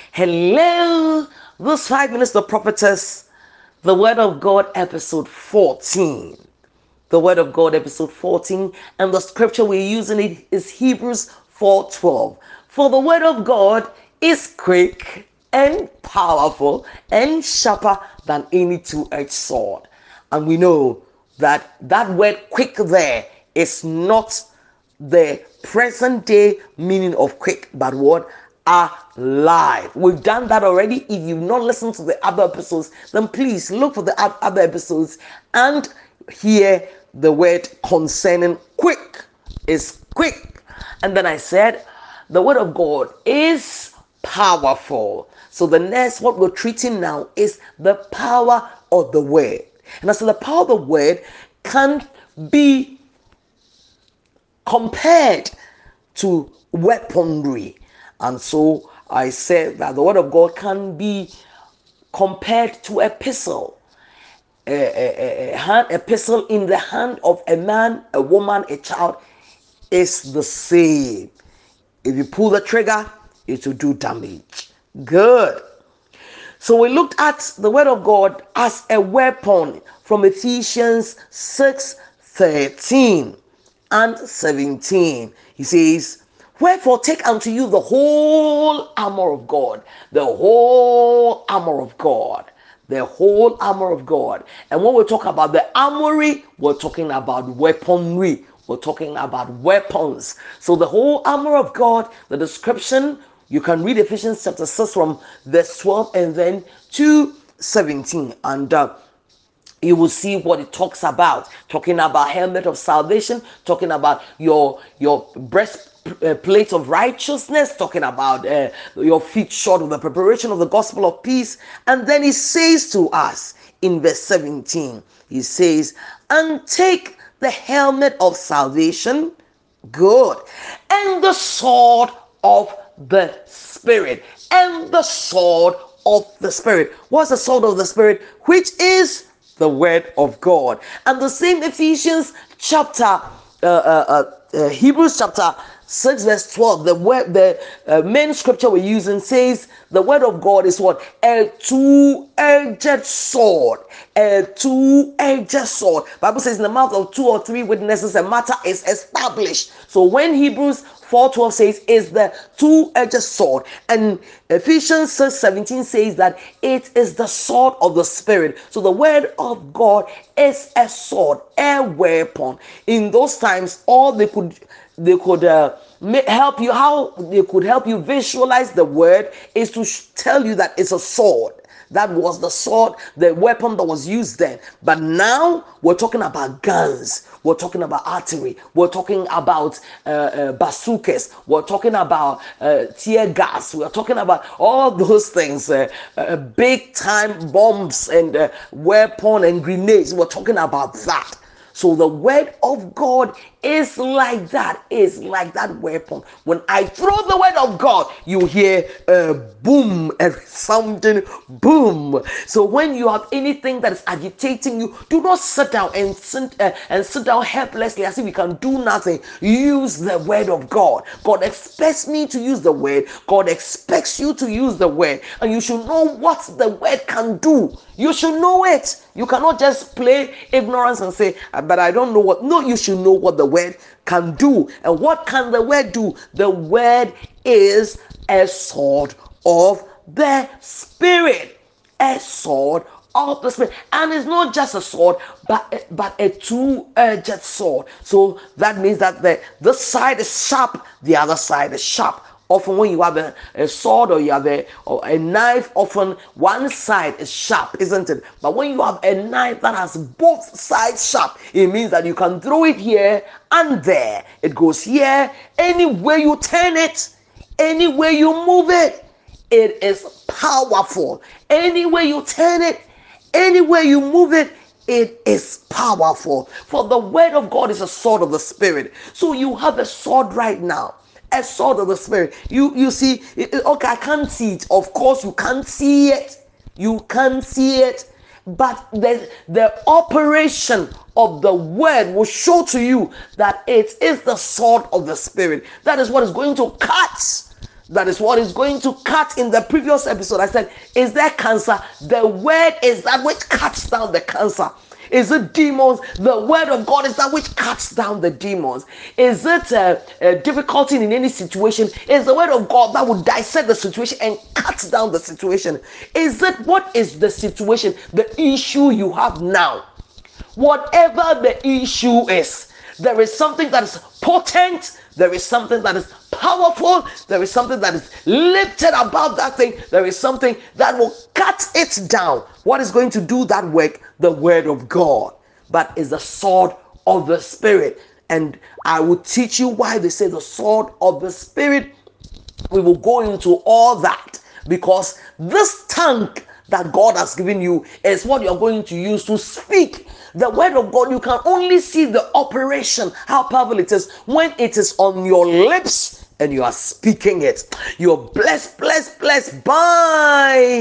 Hello, this 5 minutes the prophetess, the word of God, episode 14. The word of God, episode 14, and the scripture we're using it is Hebrews 4:12. For the word of God is quick and powerful and sharper than any two-edged sword. And we know that that word quick there is not the present day meaning of quick, but what? Alive. We've done that already. If you've not listened to the other episodes, then please look for the other episodes and hear the word concerning quick. Is quick. And then I said the word of God is powerful. So the next, what we're treating now is the power of the word. And I said the power of the word can be compared to weaponry. And so I said that the word of God can be compared to a pistol. A pistol in the hand of a man, a woman, a child is the same. If you pull the trigger, it will do damage. Good. So we looked at the word of God as a weapon from Ephesians 6:13 and 17. He says, wherefore take unto you the whole armor of God, the whole armor of God, the whole armor of God. And when we talk about the armory, we're talking about weaponry. We're talking about weapons. So the whole armor of God, the description, you can read Ephesians chapter 6 from verse 12 and then to 17. And you will see what it talks about. Talking about helmet of salvation, talking about your breastplate of righteousness, talking about your feet shod with the preparation of the gospel of peace. And then he says to us in verse 17, he says, and take the helmet of salvation, good, and the sword of the Spirit, and the sword of the Spirit. What's the sword of the Spirit? Which is the word of God. And the same Ephesians chapter, Hebrews chapter 6 verse 12, the main scripture we're using says the word of God is what? A two-edged sword. A two-edged sword. Bible says in the mouth of 2 or 3 witnesses a matter is established. So when Hebrews 4:12 says is the two-edged sword, and Ephesians 6:17 says that it is the sword of the Spirit. So the word of God is a sword, a weapon. In those times, all they could help you, how they could help you visualize the word is to tell you that it's a sword. That was the sword, the weapon that was used then. But now we're talking about guns. We're talking about artillery. We're talking about bazookas. We're talking about tear gas. We're talking about all those things, big time bombs and weapon and grenades. We're talking about that. So the word of God is like that, weapon. When I throw the word of God, you hear a boom, a sounding boom. So when you have anything that is agitating you, do not sit down and sit down helplessly as if you can do nothing. Use the word of God. God expects me to use the word. God expects you to use the word, and you should know what the word can do. You should know it. You cannot just play ignorance and say, but I don't know what. No, you should know what the word can do. And what can the word do? The word is a sword of the Spirit. A sword of the Spirit. And it's not just a sword, but a two-edged sword. So that means that this side is sharp, the other side is sharp. Often when you have a sword or you have a knife, often one side is sharp, isn't it? But when you have a knife that has both sides sharp, it means that you can throw it here and there. It goes here. Anywhere you turn it, anywhere you move it, it is powerful. Anywhere you turn it, anywhere you move it, it is powerful. For the word of God is a sword of the Spirit. So you have a sword right now. A sword of the Spirit. You see, okay, I can't see it. Of course, you can't see it. You can't see it. But the operation of the word will show to you that it is the sword of the Spirit. That is what is going to cut That is what is going to cut. In the previous episode, I said, is there cancer? The word is that which cuts down the cancer. Is it demons? The word of God is that which cuts down the demons. Is it a difficulty in any situation? Is the word of God that will dissect the situation and cut down the situation? Is it, what is the situation, the issue you have now? Whatever the issue is, there is something that is potent, there is something that is powerful, there is something that is lifted above that thing, there is something that will cut it down. What is going to do that work? The word of God, but is the sword of the Spirit. And I will teach you why they say the sword of the Spirit. We will go into all that, because this tongue that God has given you is what you're going to use to speak the word of God. You can only see the operation, how powerful it is, when it is on your lips and you are speaking it. You're blessed, blessed, blessed. Bye.